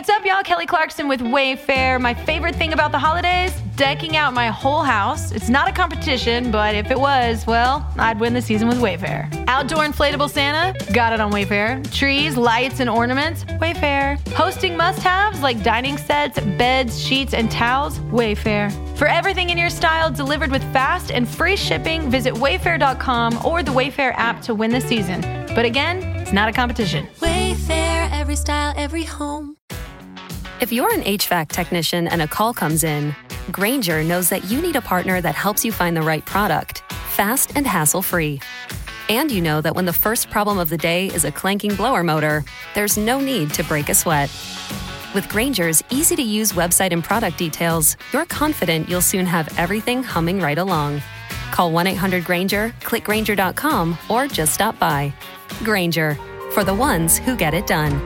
What's up, y'all? Kelly Clarkson with Wayfair. My favorite thing about the holidays? Decking out my whole house. It's not a competition, but if it was, well, I'd win the season with Wayfair. Outdoor inflatable Santa? Got it on Wayfair. Trees, lights, and ornaments? Wayfair. Hosting must-haves like dining sets, beds, sheets, and towels? Wayfair. For everything in your style delivered with fast and free shipping, visit wayfair.com or the Wayfair app to win the season. But again, it's not a competition. Wayfair, every style, every home. If you're an HVAC technician and a call comes in, Grainger knows that you need a partner that helps you find the right product, fast and hassle-free. And you know that when the first problem of the day is a clanking blower motor, there's no need to break a sweat. With Grainger's easy-to-use website and product details, you're confident you'll soon have everything humming right along. Call 1-800-GRAINGER, click Grainger.com, or just stop by. Grainger, for the ones who get it done.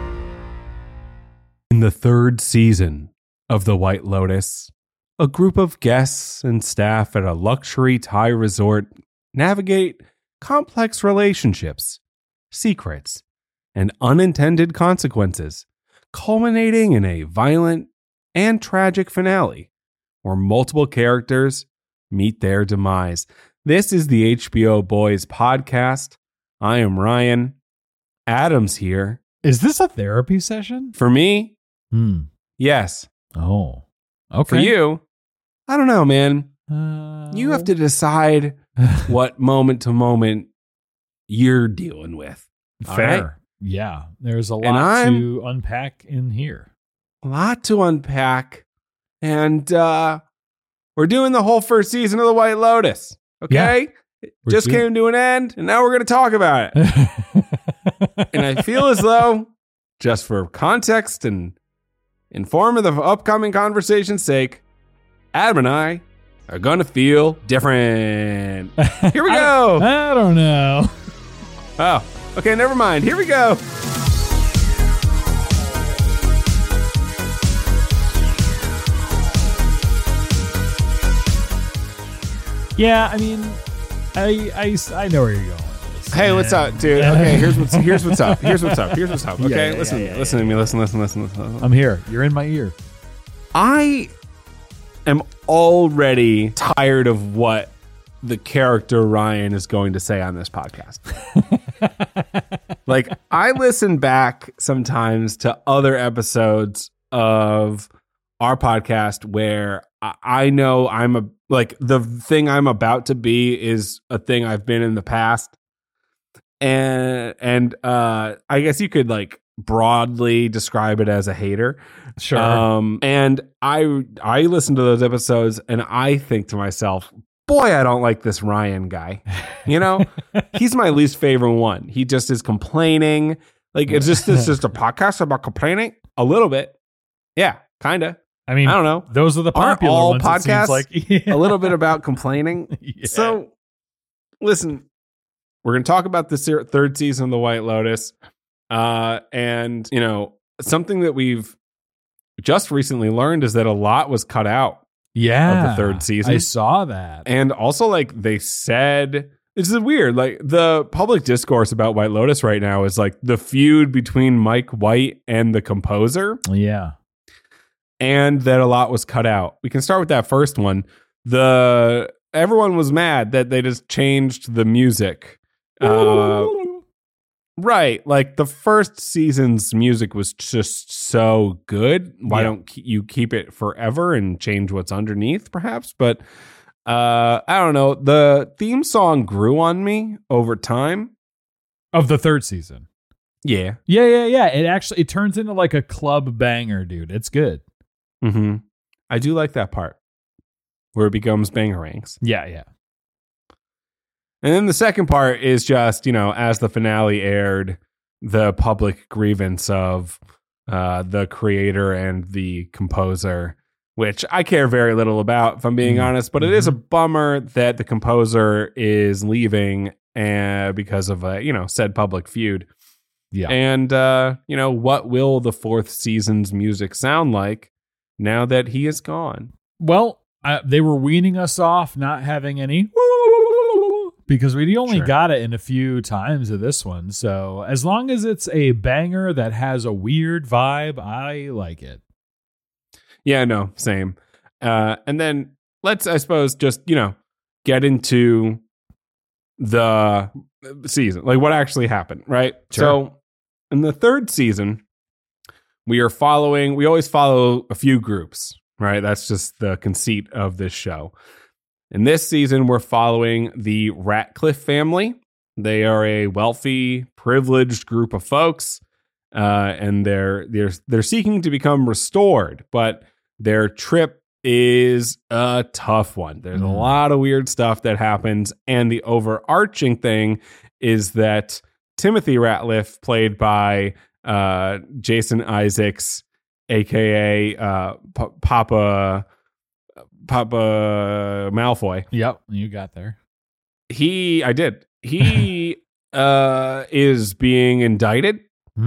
In the third season of The White Lotus, a group of guests and staff at a luxury Thai resort navigate complex relationships, secrets, and unintended consequences, culminating in a violent and tragic finale where multiple characters meet their demise. This is the HBO Boys podcast. I am Ryan. Adam's here. Is this a therapy session? For me, yes. Oh, okay. For you, I don't know, man. You have to decide what moment to moment you're dealing with. Fair. Right? Yeah. There's a lot to unpack in here. A lot to unpack. And we're doing the whole first season of The White Lotus. Okay? Yeah. Just came to an end, and now we're going to talk about it. And I feel as though, just for context and inform of the upcoming conversation's sake, Adam and I are going to feel different. Here we go. I don't know. Oh, okay, never mind. Here we go. Yeah, I mean, I know where you're going with this. Hey, what's up, dude? Okay, here's what's up. Here's what's up. Okay, Yeah, listen yeah. to me. Listen. I'm here. You're in my ear. I am already tired of what the character Ryan is going to say on this podcast. Like, I listen back sometimes to other episodes of our podcast where I know the thing I'm about to be is a thing I've been in the past. And I guess you could like broadly describe it as a hater. Sure. And I listen to those episodes and I think to myself, boy, I don't like this Ryan guy. You know, he's my least favorite one. He just is complaining. Like, it's just a podcast about complaining a little bit. Yeah, kind of. I mean, I don't know. Those are the popular all ones. podcasts It seems like. a little bit about complaining. Yeah. So, listen, we're going to talk about the third season of The White Lotus. And, you know, something that we've just recently learned is that a lot was cut out Yeah, of the third season. I saw that. And also, like, they said, this is weird. Like, the public discourse about White Lotus right now is like the feud between Mike White and the composer. Yeah. And that a lot was cut out. We can start with that first one. Everyone was mad that they just changed the music. Right. Like, the first season's music was just so good. Why don't you keep it forever and change what's underneath, perhaps? But I don't know. The theme song grew on me over time. Of the third season. Yeah. Yeah. It turns into like a club banger, dude. It's good. Mm-hmm. I do like that part where it becomes bangerangs. Yeah. And then the second part is just, you know, as the finale aired, the public grievance of the creator and the composer, which I care very little about, if I'm being honest. But it is a bummer that the composer is leaving because of a, said public feud. Yeah. And, what will the fourth season's music sound like now that he is gone? Well, they were weaning us off not having any because we only Sure. got it in a few times of this one. So as long as it's a banger that has a weird vibe, I like it. Yeah, no, same. And then let's, I suppose, just, get into the season, like what actually happened, right? Sure. So in the third season, we always follow a few groups, right? That's just the conceit of this show. In this season, we're following the Ratcliffe family. They are a wealthy, privileged group of folks, and they're seeking to become restored, but their trip is a tough one. There's a lot of weird stuff that happens, and the overarching thing is that Timothy Ratcliffe, played by Jason Isaacs, aka Papa Malfoy. Yep, you got there. He is being indicted,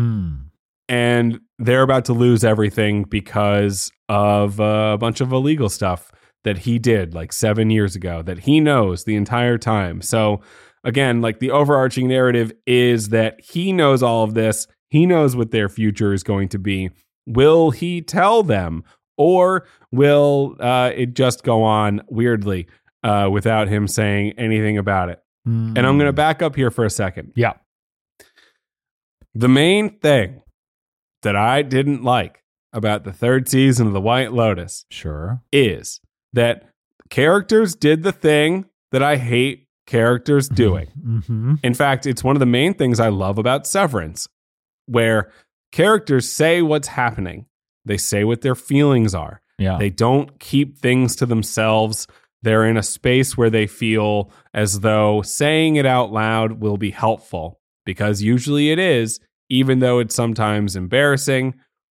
and they're about to lose everything because of a bunch of illegal stuff that he did like 7 years ago that he knows the entire time. So again, like the overarching narrative is that he knows all of this. He knows what their future is going to be. Will he tell them, or will it just go on weirdly without him saying anything about it? And I'm going to back up here for a second. Yeah. The main thing that I didn't like about the third season of The White Lotus Sure. is that characters did the thing that I hate characters doing. Mm-hmm. In fact, it's one of the main things I love about Severance, where characters say what's happening. They say what their feelings are. Yeah. They don't keep things to themselves. They're in a space where they feel as though saying it out loud will be helpful, because usually it is, even though it's sometimes embarrassing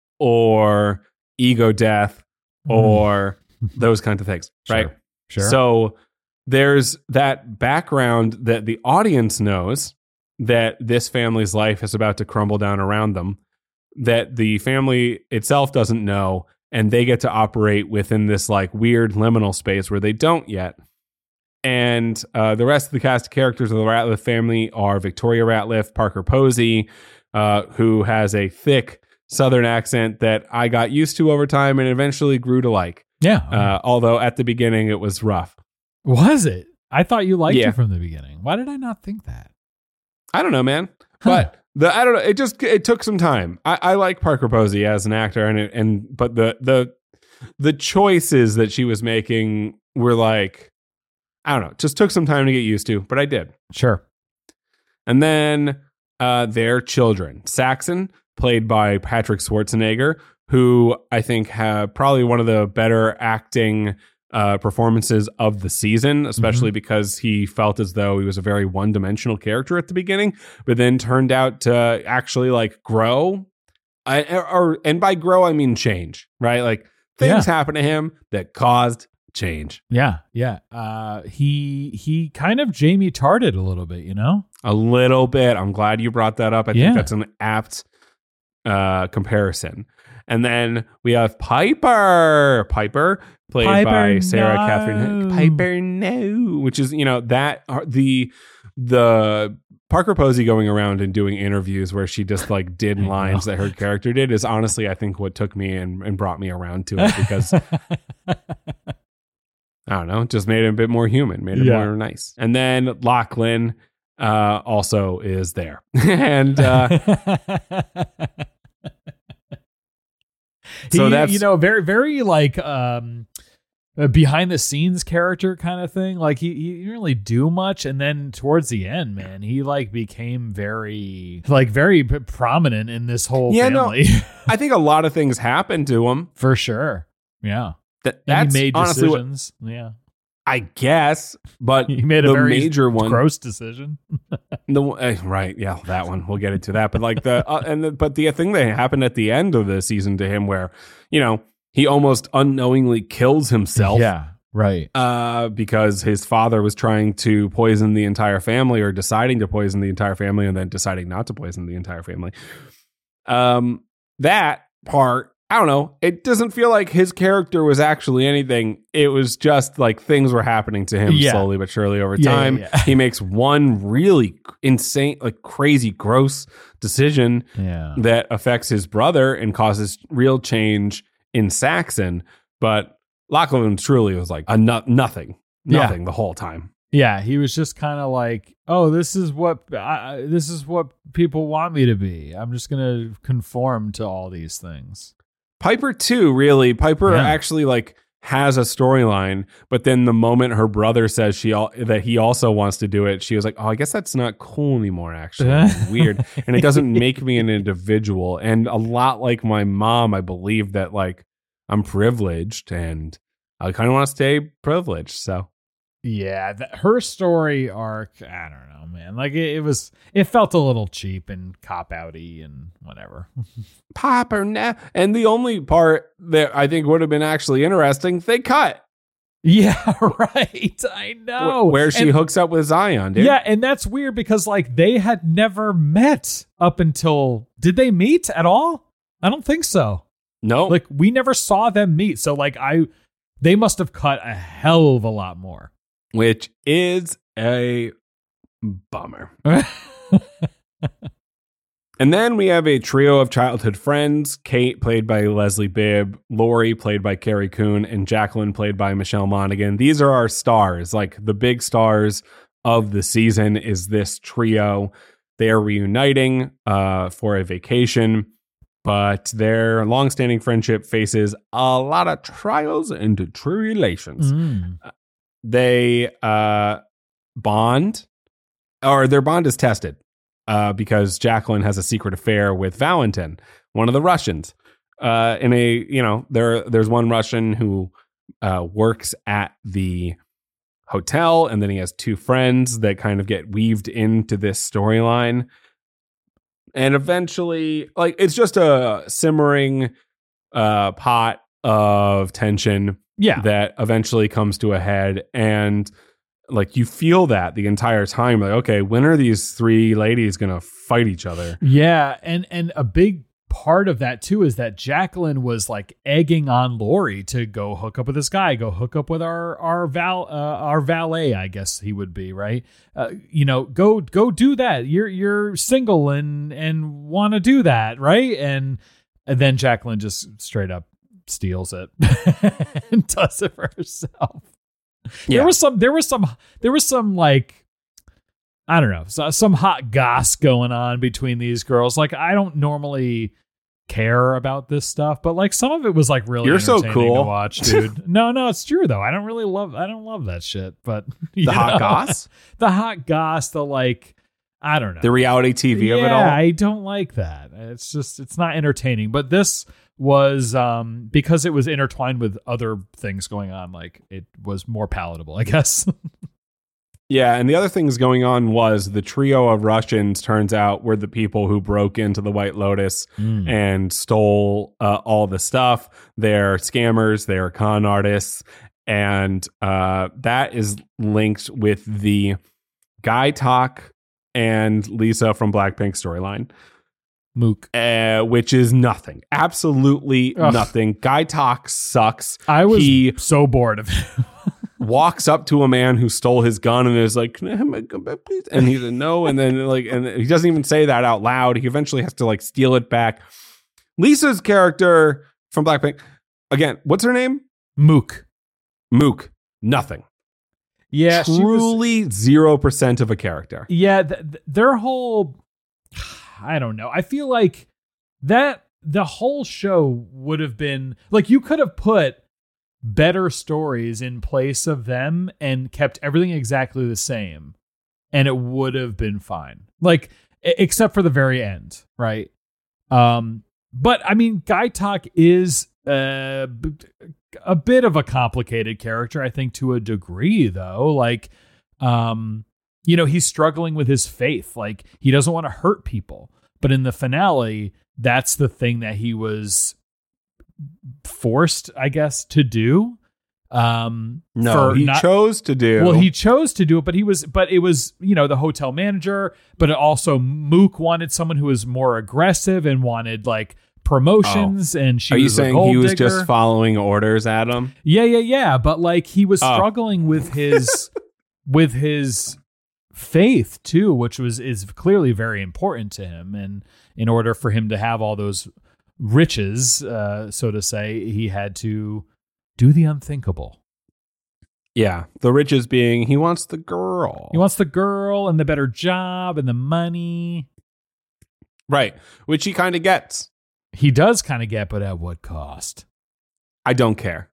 or ego death or those kinds of things, right? Sure. So there's that background that the audience knows that this family's life is about to crumble down around them, that the family itself doesn't know, and they get to operate within this like weird liminal space where they don't yet. And the rest of the cast of characters of the Ratcliffe family are Victoria Ratcliffe, Parker Posey, who has a thick Southern accent that I got used to over time and eventually grew to like. Yeah. Although at the beginning it was rough. Was it? I thought you liked Yeah. it from the beginning. Why did I not think that? I don't know, man. But I don't know. It took some time. I like Parker Posey as an actor, but the choices that she was making were like, I don't know, just took some time to get used to, but I did. Sure. And then their children, Saxon, played by Patrick Schwarzenegger, who I think have probably one of the better acting performances of the season, especially because he felt as though he was a very one-dimensional character at the beginning, but then turned out to actually like grow. And by grow, I mean change, right? Like things happen to him that caused change. Yeah. Yeah. He kind of Jamie Tarded a little bit, you know? A little bit. I'm glad you brought that up. I think that's an apt comparison. And then we have Piper, played by Sarah Catherine. Piper, no, which is, that the Parker Posey going around and doing interviews where she just like did lines that her character did is honestly, I think, what took me and brought me around to it, because I don't know, just made it a bit more human, made it more nice. And then Lachlan also is there. And so that's, very, very like a behind the scenes character kind of thing. Like he didn't really do much, and then towards the end, man, he like became very prominent in this whole family. No, I think a lot of things happened to him for sure. Yeah, that's he made honestly decisions. Yeah, I guess, but he made the a very major one, gross decision. Right? Yeah, that one. We'll get into that. But like but the thing that happened at the end of the season to him, where he almost unknowingly kills himself. Yeah, right. Because his father was trying to poison the entire family, or deciding to poison the entire family, and then deciding not to poison the entire family. That part I don't know. It doesn't feel like his character was actually anything. It was just like things were happening to him slowly but surely over time. Yeah. He makes one really insane, like crazy, gross decision that affects his brother and causes real change in Saxon. But Lachlan truly was like nothing the whole time. Yeah, he was just kind of like, oh, this is what people want me to be. I'm just going to conform to all these things. Piper too, really. Piper actually like has a storyline, but then the moment her brother says that he also wants to do it, she was like, oh, I guess that's not cool anymore, actually. Weird. And it doesn't make me an individual. And a lot like my mom, I believe that like I'm privileged and I kind of want to stay privileged. So yeah, her story arc, I don't know, man. Like it felt a little cheap and cop-outy and whatever. And the only part that I think would have been actually interesting, they cut. Yeah, right. I know. Where she hooks up with Zion, dude. Yeah, and that's weird because like they had never met up until, did they meet at all? I don't think so. No. Like we never saw them meet. So like they must have cut a hell of a lot more. Which is a bummer. And then we have a trio of childhood friends. Kate, played by Leslie Bibb, Lori, played by Carrie Coon, and Jacqueline, played by Michelle Monaghan. These are our stars. Like the big stars of the season is this trio. They are reuniting for a vacation, but their longstanding friendship faces a lot of trials and tribulations. They bond, or their bond is tested because Jacqueline has a secret affair with Valentin, one of the Russians. There's one Russian who works at the hotel, and then he has two friends that kind of get weaved into this storyline. And eventually, like, it's just a simmering pot of tension that eventually comes to a head. And like, you feel that the entire time, like, okay, when are these three ladies going to fight each other? Yeah. And a big part of that too is that Jacqueline was like egging on Lori to go hook up with this guy, go hook up with our valet, I guess he would be, right? Go do that. You're single and want to do that, right? And then Jacqueline just straight up steals it and does it for herself. Yeah. There was some like, I don't know, some hot goss going on between these girls. Like, I don't normally care about this stuff, but like some of it was like really entertaining so cool to watch, dude. No, it's true though. I don't love that shit, but the hot goss, the like, I don't know, the reality TV of it all. I don't like that. It's not entertaining, but this was because it was intertwined with other things going on, like it was more palatable, I guess. Yeah, and the other things going on was the trio of Russians, turns out, were the people who broke into the White Lotus and stole all the stuff. They're scammers, they're con artists, and that is linked with the Guy Talk and Lisa from Blackpink storyline. Mook. Which is nothing. Absolutely nothing. Guy Talk sucks. I was so bored of him. Walks up to a man who stole his gun and is like, "Can I have my gun back, please?" And he's like, "No." And then and he doesn't even say that out loud. He eventually has to like steal it back. Lisa's character from Blackpink, again, what's her name? Mook. Nothing. Yeah, truly 0% of a character. Yeah, their whole, I don't know. I feel like that the whole show would have been like, you could have put better stories in place of them and kept everything exactly the same, and it would have been fine. Like, except for the very end, right? But I mean, Guy Talk is a bit of a complicated character, I think, to a degree, though. Like, he's struggling with his faith. Like, he doesn't want to hurt people, but in the finale, that's the thing that he was forced, I guess, to do. Chose to do. Well, he chose to do it, but it was, the hotel manager, but also Mook wanted someone who was more aggressive and wanted like promotions, and she Are you was a saying gold he was digger. just following orders, Adam? Yeah. But like he was struggling with his with his faith too, which is clearly very important to him. And in order for him to have all those riches, so to say, he had to do the unthinkable. Yeah, the riches being he wants the girl. He wants the girl and the better job and the money. Right, which he kind of gets. He does kind of get, but at what cost? I don't care.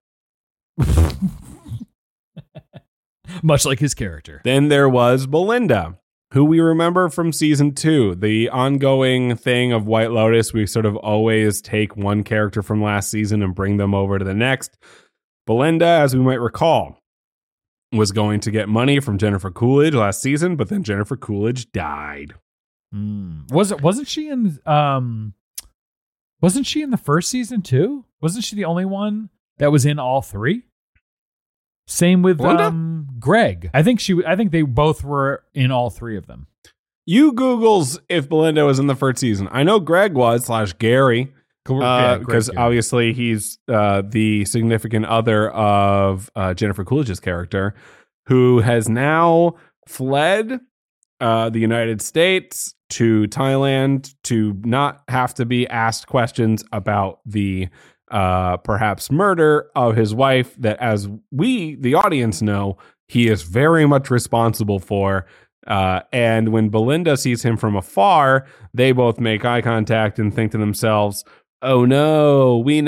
Much like his character. Then there was Belinda, who we remember from season 2. The ongoing thing of White Lotus, we sort of always take one character from last season and bring them over to the next. Belinda, as we might recall, was going to get money from Jennifer Coolidge last season, but then Jennifer Coolidge died. Wasn't she in the first season too? Wasn't she the only one that was in all 3? Same with Greg. I think they both were in all 3 of them. You Googles if Belinda was in the first season. I know Greg was /Gary. Because obviously he's the significant other of Jennifer Coolidge's character, who has now fled the United States to Thailand to not have to be asked questions about the perhaps murder of his wife that, as we, the audience, know, he is very much responsible for. And when Belinda sees him from afar, they both make eye contact and think to themselves, oh no, we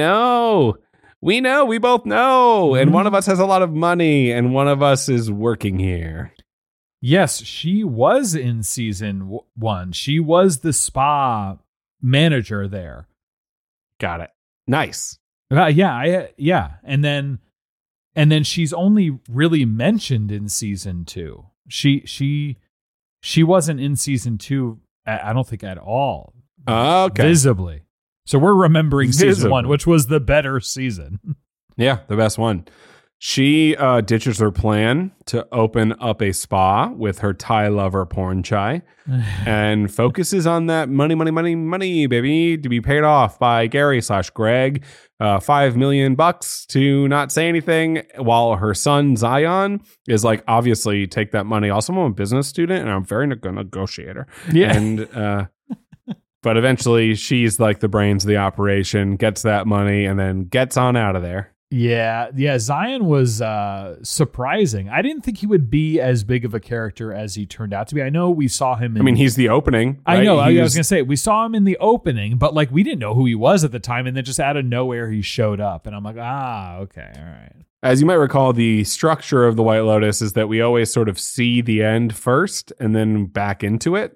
both know. And one of us has a lot of money and one of us is working here. Yes, she was in season 1. She was the spa manager there. Got it. Nice. Yeah. And then she's only really mentioned in season 2. She wasn't in season 2, I don't think at all. Okay. Visibly. So we're remembering season 1, which was the better season. Yeah, the best one. She ditches her plan to open up a spa with her Thai lover Porn Chai and focuses on that money, baby, to be paid off by Gary /Greg. $5 million to not say anything, while her son Zion is like, obviously take that money. Also, I'm a business student and I'm very good negotiator. Yeah. And but eventually she's like the brains of the operation, gets that money, and then gets on out of there. Yeah. Zion was surprising. I didn't think he would be as big of a character as he turned out to be. I know we saw him in... he's the opening. Right? I know. I was going to say, we saw him in the opening, but like we didn't know who he was at the time, and then just out of nowhere he showed up, and I'm like, okay, all right. As you might recall, the structure of the White Lotus is that we always sort of see the end first and then back into it.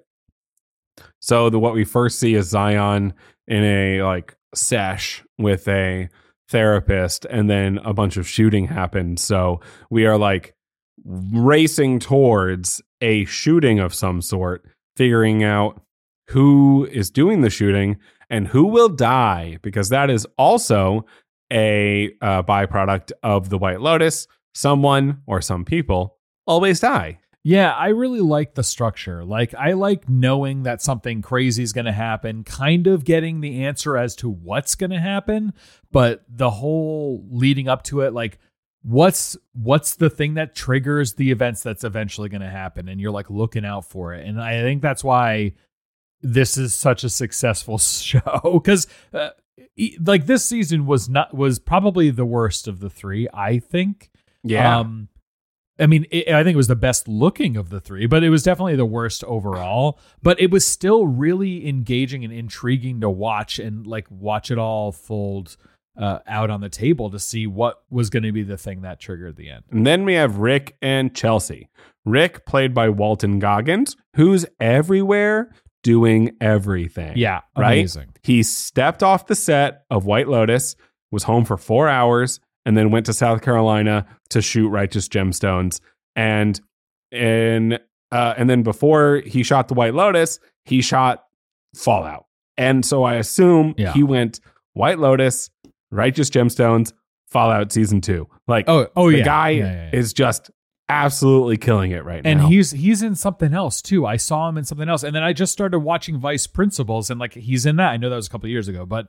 So what we first see is Zion in a like sesh with a therapist, and then a bunch of shooting happens. So we are like racing towards a shooting of some sort, figuring out who is doing the shooting and who will die, because that is also a byproduct of the White Lotus. Someone or some people always die. Yeah, I really like the structure. Like, I like knowing that something crazy is going to happen, kind of getting the answer as to what's going to happen, but the whole leading up to it, like, what's the thing that triggers the events that's eventually going to happen, and you're like looking out for it. And I think that's why this is such a successful show, because like this season was probably the worst of the 3, I think. Yeah. I mean, I think it was the best looking of the 3, but it was definitely the worst overall. But it was still really engaging and intriguing to watch, and like watch it all fold out on the table to see what was going to be the thing that triggered the end. And then we have Rick and Chelsea. Rick, played by Walton Goggins, who's everywhere doing everything. Yeah, right? Amazing. He stepped off the set of White Lotus, was home for 4 hours, and then went to South Carolina to shoot Righteous Gemstones. And then before he shot the White Lotus, he shot Fallout. And so I assume he went White Lotus, Righteous Gemstones, Fallout Season 2. Like, the guy is just absolutely killing it right And now. he's in something else too. I saw him in something else, and then I just started watching Vice Principals, and like he's in that. I know that was a couple of years ago, but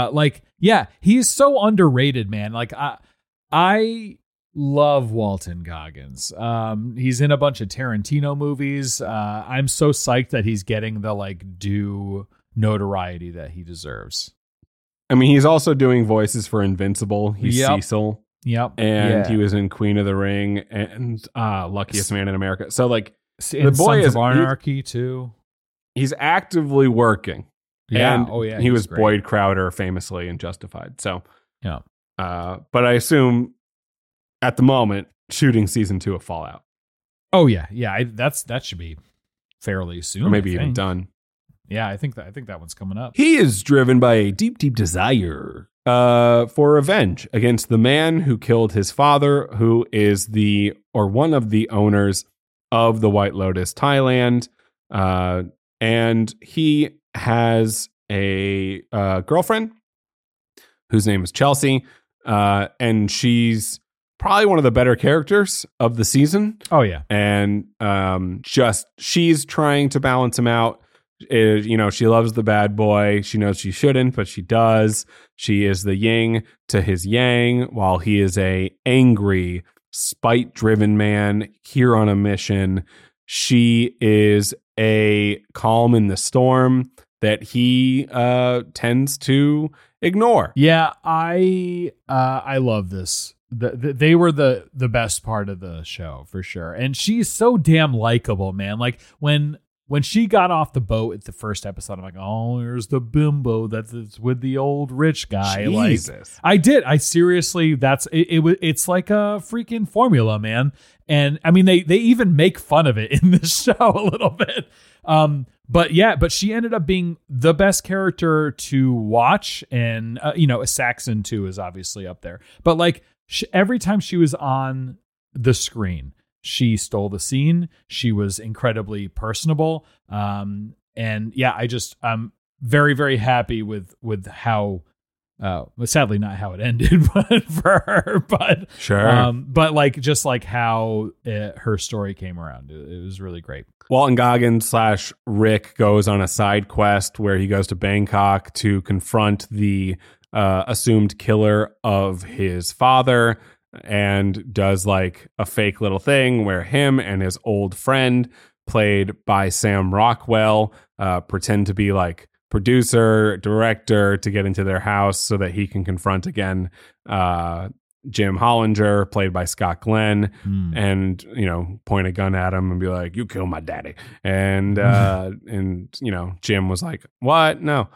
he's so underrated, man. Like I love Walton Goggins. He's in a bunch of Tarantino movies. I'm so psyched that he's getting the due notoriety that he deserves. I mean, he's also doing voices for Invincible. He's Yep. Cecil. Yep. And Yeah. he was in Queen of the Ring and Luckiest Man in America. So In the boy Sons is of Anarchy too. he's actively working. Yeah. And Oh yeah. he was great. Boyd Crowder famously in Justified. So Yeah. but I assume at the moment shooting season 2 of Fallout. Oh yeah. Yeah. That should be fairly soon. Or maybe I even think. done. Yeah, I think that one's coming up. He is driven by a deep, deep desire for revenge against the man who killed his father, who is one of the owners of the White Lotus Thailand. And he has a girlfriend whose name is Chelsea. And she's probably one of the better characters of the season. Oh yeah. And she's trying to balance him out. She loves the bad boy. She knows she shouldn't, but she does. She is the yin to his yang, while he is a angry, spite-driven man here on a mission. She is a calm in the storm that he tends to ignore. Yeah, I love this. They were the best part of the show for sure, and she's so damn likable, man. Like when she got off the boat at the first episode, I'm like, oh, here's the bimbo that's with the old rich guy. Jesus. Like, I seriously, it's like a freaking formula, man. And I mean, they even make fun of it in this show a little bit. But she ended up being the best character to watch. And, Saxon too is obviously up there. But like every time she was on the screen, she stole the scene. She was incredibly personable. I'm very, very happy with how, sadly not how it ended, but for her, but Sure. but like, just like how her story came around. It was really great. Walton Goggins / Rick goes on a side quest where he goes to Bangkok to confront the assumed killer of his father, and does like a fake little thing where him and his old friend, played by Sam Rockwell, pretend to be like producer, director, to get into their house so that he can confront again Jim Hollinger, played by Scott Glenn, and point a gun at him and be like, "You killed my daddy." And Jim was like, "What? No."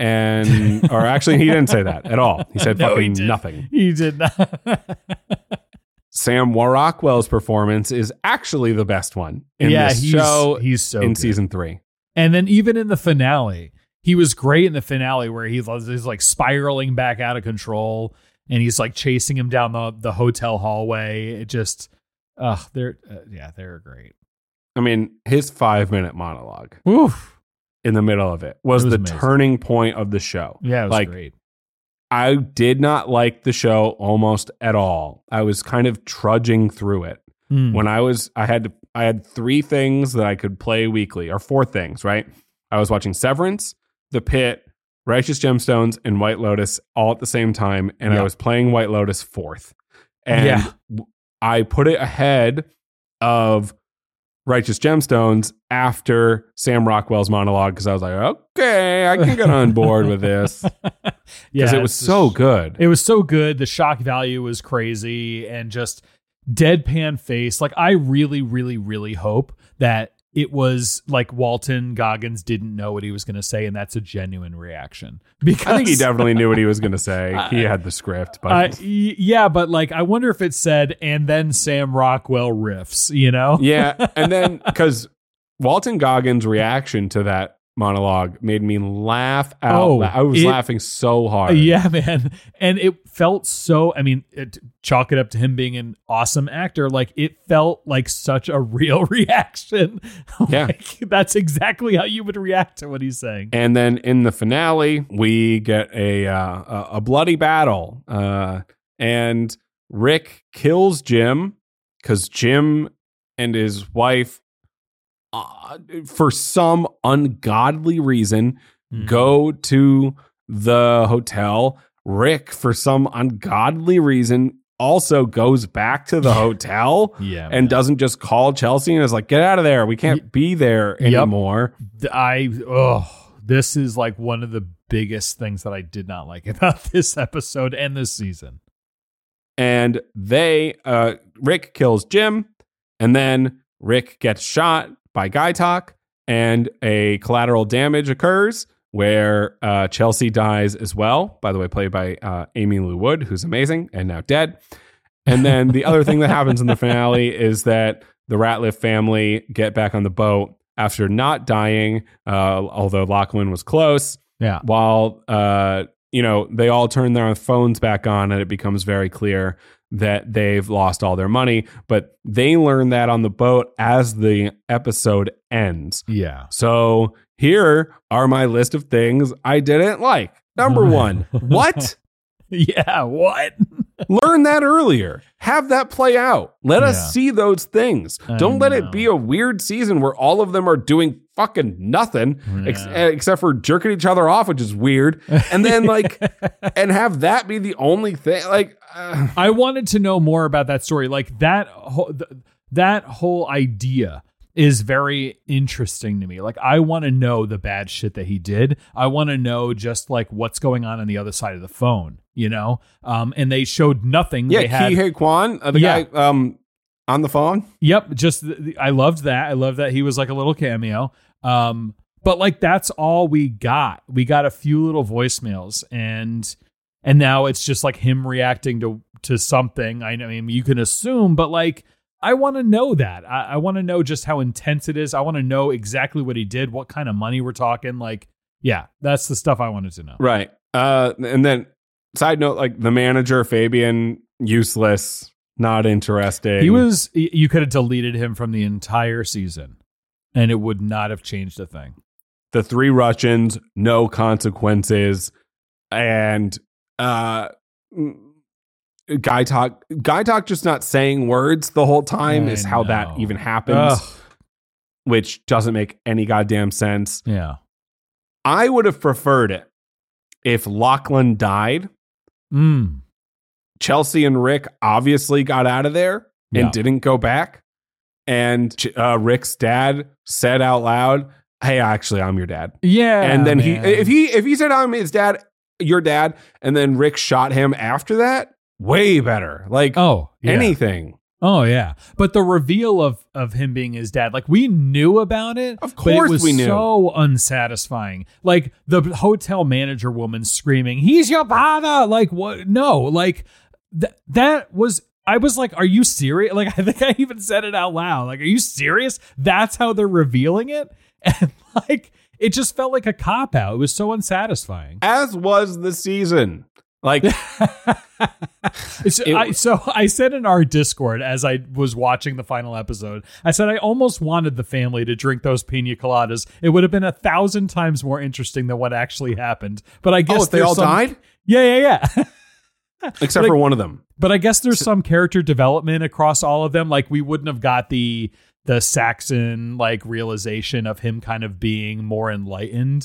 Or actually, he didn't say that at all. He said fucking nothing. He did not. Sam Rockwell's performance is actually the best one in this show. He's so in good. season 3. And then even in the finale, he was great in the finale where he's like spiraling back out of control, and he's like chasing him down the hotel hallway. It just, they're great. I mean, his 5-minute monologue Oof. in the middle of it was the amazing. turning point of the show. Yeah, it was like, great. I did not like the show almost at all. I was kind of trudging through it. When I had 3 things that I could play weekly, or 4 things, right? I was watching Severance, The Pit, Righteous Gemstones, and White Lotus all at the same time, and I was playing White Lotus 4th. And I put it ahead of Righteous Gemstones after Sam Rockwell's monologue, because I was like, okay, I can get on board with this. Because it was so good. It was so good. The shock value was crazy, and just deadpan face. Like, I really, really, really hope that it was like Walton Goggins didn't know what he was going to say, and that's a genuine reaction. Because I think he definitely knew what he was going to say. He had the script, but but like, I wonder if it said, and then Sam Rockwell riffs, yeah, and then because Walton Goggins' reaction to that monologue made me laugh out. I was laughing so hard. Yeah, man. And it felt so, chalk it up to him being an awesome actor. Like, it felt like such a real reaction. Yeah. Like, that's exactly how you would react to what he's saying. And then in the finale, we get a bloody battle. And Rick kills Jim because Jim and his wife, for some ungodly reason, go to the hotel. Rick, for some ungodly reason, also goes back to the hotel and doesn't just call Chelsea and is like, get out of there. We can't be there anymore. This is like one of the biggest things that I did not like about this episode and this season. And Rick kills Jim, and then Rick gets shot by Guy Talk, and a collateral damage occurs where Chelsea dies as well, by the way, played by Amy Lou Wood, who's amazing and now dead. And then the other thing that happens in the finale is that the Ratliff family get back on the boat after not dying, although Lachlan was close. Yeah. While, they all turn their phones back on, and it becomes very clear that they've lost all their money. But they learn that on the boat as the episode ends. Yeah. So here are my list of things I didn't like. Number 1, what? Yeah, what? Learn that earlier. Have that play out. Let us see those things. Don't let it be a weird season where all of them are doing fucking nothing except for jerking each other off, which is weird. And then and have that be the only thing. I wanted to know more about that story. Like that whole idea is very interesting to me. Like, I want to know the bad shit that he did. I want to know just like what's going on the other side of the phone, and they showed nothing. Yeah, they had Ki-Hei Kwan, the guy on the phone. Yep, I loved that. I love that he was like a little cameo. But like that's all we got. We got a few little voicemails, and now it's just like him reacting to something. I mean, you can assume, but like, I want to know that. I want to know just how intense it is. I want to know exactly what he did, what kind of money we're talking. Like, yeah, that's the stuff I wanted to know. Right. And then side note, like the manager, Fabian, useless, not interesting. You could have deleted him from the entire season and it would not have changed a thing. The 3 Russians, no consequences. And, Guy Talk just not saying words the whole time is how that even happens. Which doesn't make any goddamn sense. Yeah. I would have preferred it if Lachlan died. Chelsea and Rick obviously got out of there and didn't go back. And Rick's dad said out loud, "Hey, actually, I'm your dad." Yeah. And then if he said, "I'm his dad," your dad, and then Rick shot him after that, way better. Like, anything. Oh, yeah. But the reveal of him being his dad, like, we knew about it. Of course we knew. So unsatisfying. Like, the hotel manager woman screaming, "He's your father!" Like, what? No. Like, that was... I was like, are you serious? Like, I think I even said it out loud. Like, are you serious? That's how they're revealing it? And, like, it just felt like a cop-out. It was so unsatisfying. As was the season. Like... So I said in our Discord as I was watching the final episode, I said I almost wanted the family to drink those pina coladas. It would have been 1,000 times more interesting than what actually happened. But I guess they all died? Yeah. Except for one of them. But I guess there's some character development across all of them. Like, we wouldn't have got the Saxon like realization of him kind of being more enlightened.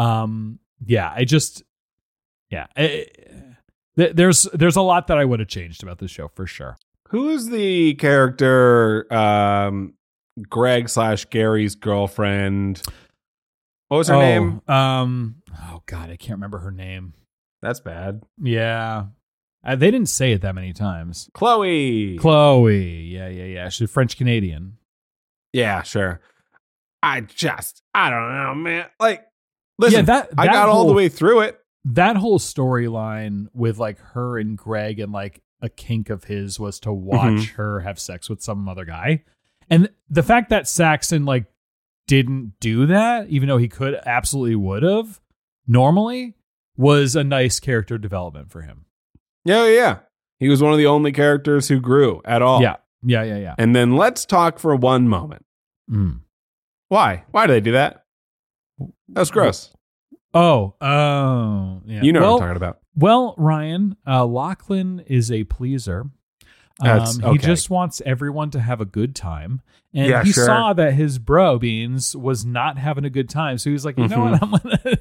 There's a lot that I would have changed about this show for sure. Who is the character Greg / Gary's girlfriend? What was her name? Oh God, I can't remember her name. That's bad. Yeah. They didn't say it that many times. Chloe. Yeah. She's French Canadian. Yeah, sure. I don't know, man. Like, listen, I got all the way through it. That whole storyline with like her and Greg and like a kink of his was to watch her have sex with some other guy. And the fact that Saxon like didn't do that, even though he could absolutely would have normally, was a nice character development for him. Yeah. He was one of the only characters who grew at all. Yeah. And then let's talk for one moment. Why? Why do they do that? That's gross. Oh, yeah. You know what I'm talking about. Well, Ryan, Lachlan is a pleaser. He just wants everyone to have a good time. And Yeah, he sure. saw that his bro Beans was not having a good time. So he was like, you know what? I'm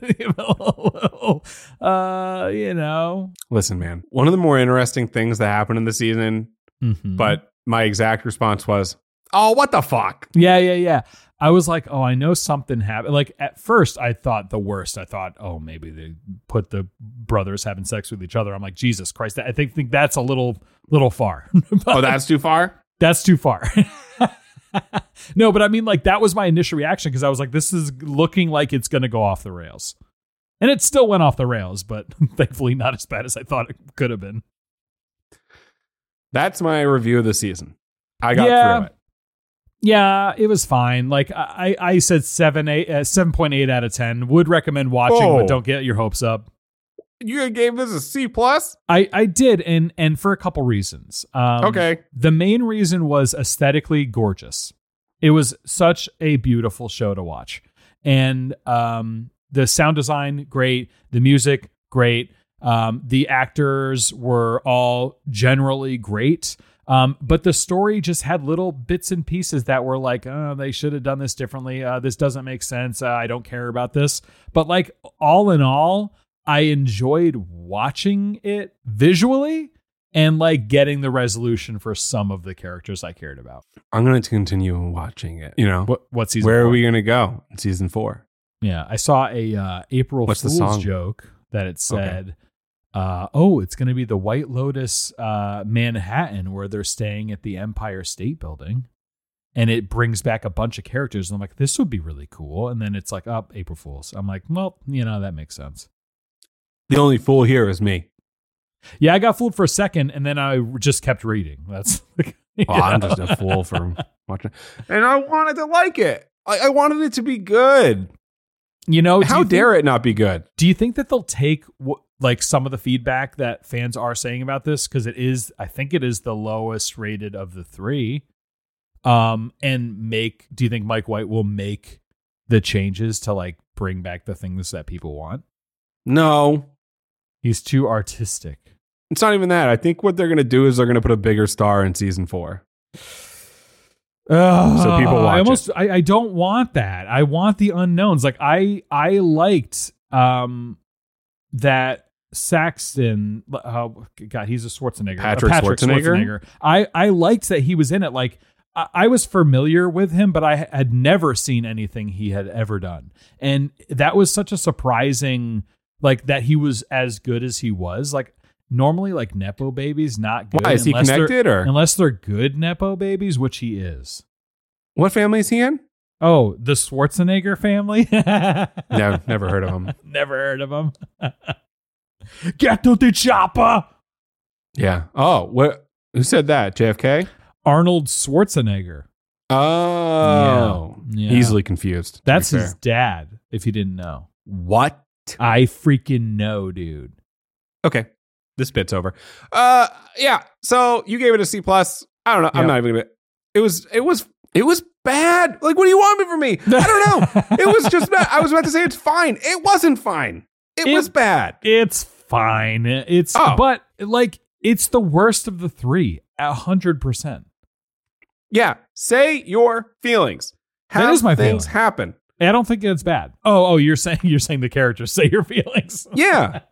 going to, you know. Listen, man, one of the more interesting things that happened in the season, but my exact response was, oh, what the fuck? Yeah. I was like, oh, I know something happened. Like at first I thought the worst. I thought, oh, maybe they put the brothers having sex with each other. I'm like, Jesus Christ. I think that's a little far. Oh, that's too far? That's too far. No, but I mean, like, that was my initial reaction because I was like, this is looking like it's going to go off the rails. And it still went off the rails, but thankfully not as bad as I thought it could have been. That's my review of the season. I got through it. Yeah, it was fine. Like I said 7.8 out of 10. Would recommend watching, but don't get your hopes up. You gave this a C+? I did, and for a couple reasons. Okay. The main reason was aesthetically gorgeous. It was such a beautiful show to watch. And the sound design, great. The music, great. The actors were all generally great. But the story just had little bits and pieces that were like, oh, they should have done this differently. This doesn't make sense. I don't care about this. But like all in all, I enjoyed watching it visually and like getting the resolution for some of the characters I cared about. I'm going to continue watching it. You know, what season? Where 4? are we going to go in season 4? Yeah, I saw a April What's the Fool's song? joke that it said, it's going to be the White Lotus Manhattan where they're staying at the Empire State Building. And it brings back a bunch of characters. And I'm like, this would be really cool. And then it's like, April Fool's. I'm like, well, you know, that makes sense. The only fool here is me. Yeah, I got fooled for a second, and then I just kept reading. That's I'm just a fool for watching. And I wanted to like it. I wanted it to be good. You know, how dare it not be good? Do you think that they'll take like some of the feedback that fans are saying about this? Because I think it is the lowest rated of the 3. Do you think Mike White will make the changes to like bring back the things that people want? No. He's too artistic. It's not even that. I think what they're going to do is they're going to put a bigger star in season 4. So people watch it. I don't want that. I want the unknowns. Like I liked that Saxton. Oh God, he's a Schwarzenegger. Patrick Schwarzenegger. I liked that he was in it. Like I was familiar with him, but I had never seen anything he had ever done, and that was such a surprising. Like that he was as good as he was. Like normally, like Nepo babies, not good. Why is he connected unless they're good Nepo babies, which he is. What family is he in? Oh, the Schwarzenegger family. No, never heard of him. Never heard of him. Get to the chopper. Yeah. Oh, what? Who said that? JFK? Arnold Schwarzenegger. Oh, Yeah. Easily confused. That's his dad. If you didn't know, what? I freaking know, dude. Okay, this bit's over. Yeah. So you gave it a C+. I don't know. I'm not even gonna. It was bad. Like, what do you want from me? I don't know. It was just bad. I was about to say it's fine. It wasn't fine. It was bad. It's fine. But like it's the worst of the 3. 100%. Yeah. Say your feelings. That is my things feeling. happen. I don't think it's bad. Oh, you're saying the characters say your feelings. Yeah.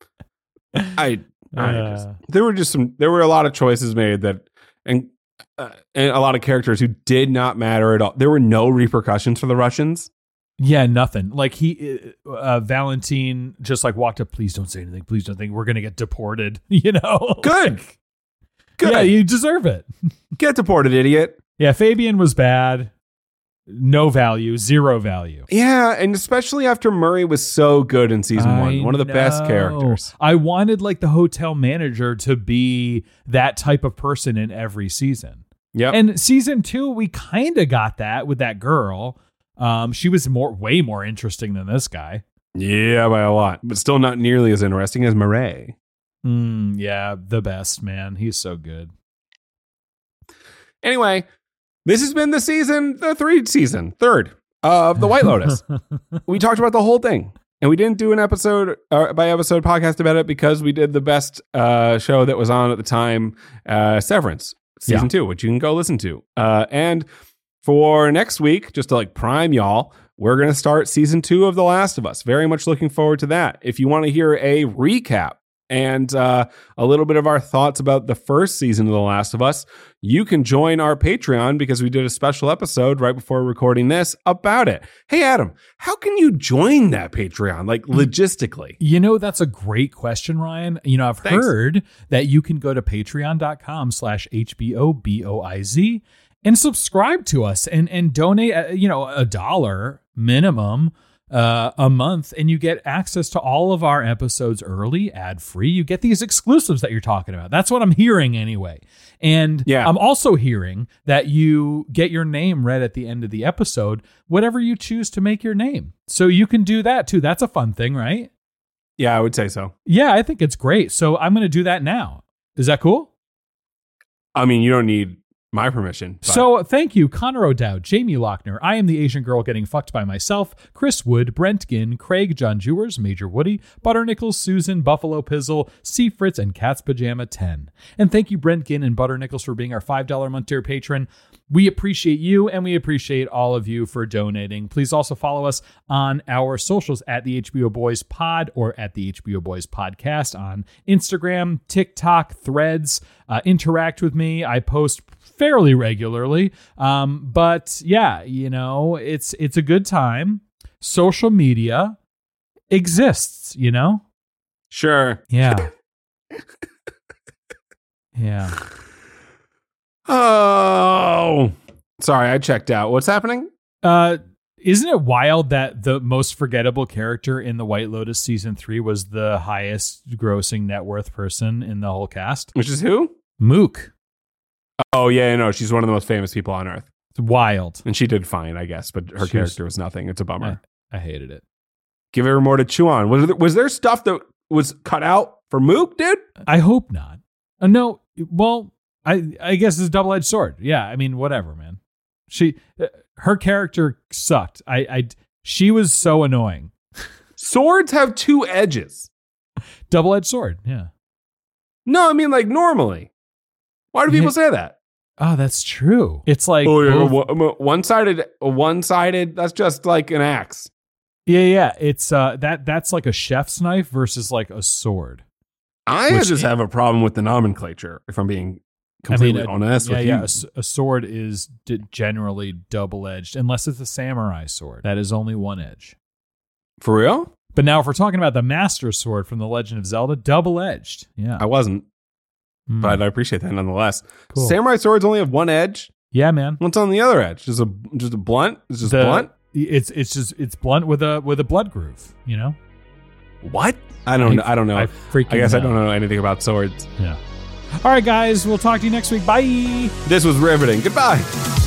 There were a lot of choices made and a lot of characters who did not matter at all. There were no repercussions for the Russians. Yeah, nothing. Like Valentin just like walked up. Please don't say anything. Please don't think we're gonna get deported. You know. Good. Yeah, you deserve it. Get deported, idiot. Yeah, Fabian was bad. No value, 0 value. Yeah, and especially after Murray was so good in season 1. One of the best characters. I wanted like the hotel manager to be that type of person in every season. Yep. And season 2, we kind of got that with that girl. She was way more interesting than this guy. Yeah, by a lot. But still not nearly as interesting as Murray. Yeah, the best, man. He's so good. Anyway, this has been the third of The White Lotus. We talked about the whole thing. And we didn't do an episode by episode podcast about it because we did the best show that was on at the time, Severance season 2, which you can go listen to. And for next week, just to like prime y'all, we're going to start season 2 of The Last of Us. Very much looking forward to that. If you want to hear a recap and a little bit of our thoughts about the first season of The Last of Us, you can join our Patreon because we did a special episode right before recording this about it. Hey, Adam, how can you join that Patreon, like logistically? You know, that's a great question, Ryan. You know, I've heard that you can go to patreon.com/HBOBOIZ and subscribe to us and donate, $1 minimum a month, and you get access to all of our episodes early, ad-free. You get these exclusives that you're talking about. That's what I'm hearing anyway. And I'm also hearing that you get your name read at the end of the episode, whatever you choose to make your name. So you can do that too. That's a fun thing, right? Yeah, I would say so. Yeah, I think it's great. So I'm going to do that now. Is that cool? I mean, you don't need my permission. But. So thank you, Connor O'Dowd, Jamie Lochner, I Am the Asian Girl Getting Fucked by Myself, Chris Wood, Brent Ginn, Craig John Jewers, Major Woody, Butter Nichols, Susan, Buffalo Pizzle, C. Fritz, and Cat's Pajama 10. And thank you, Brent Ginn and Butter Nichols, for being our $5 a month tier patron. We appreciate you, and we appreciate all of you for donating. Please also follow us on our socials at the HBO Boys Pod or at the HBO Boys Podcast on Instagram, TikTok, Threads. Interact with me. I post fairly regularly. But yeah, you know, it's a good time. Social media exists, you know? Sure. Yeah. Yeah. Oh, sorry, I checked out. What's happening? Isn't it wild that the most forgettable character in The White Lotus season 3 was the highest grossing net worth person in the whole cast? Which is who? Mook. Oh, yeah, no, she's one of the most famous people on Earth. It's wild. And she did fine, I guess, but her character was nothing. It's a bummer. I hated it. Give her more to chew on. Was there stuff that was cut out for Mook, dude? I hope not. No, well, I guess it's a double-edged sword. Yeah, I mean, whatever, man. Her character sucked. She was so annoying. Swords have two edges. Double-edged sword, yeah. No, I mean, like, normally. Why do people say that? Oh, that's true. It's like one-sided. That's just like an axe. Yeah. It's that's like a chef's knife versus like a sword. I just have a problem with the nomenclature, if I'm being completely honest with you. Yeah, a sword is generally double-edged, unless it's a samurai sword. That is only one edge. For real? But now, if we're talking about the Master Sword from The Legend of Zelda, double-edged. Yeah, I wasn't, but I appreciate that nonetheless. Cool. Samurai swords only have one edge. Yeah, man. What's on the other edge? Just a blunt? It's just blunt. It's blunt with a blood groove. You know what? I don't know. I guess I don't know anything about swords. Yeah. All right, guys. We'll talk to you next week. Bye. This was riveting. Goodbye.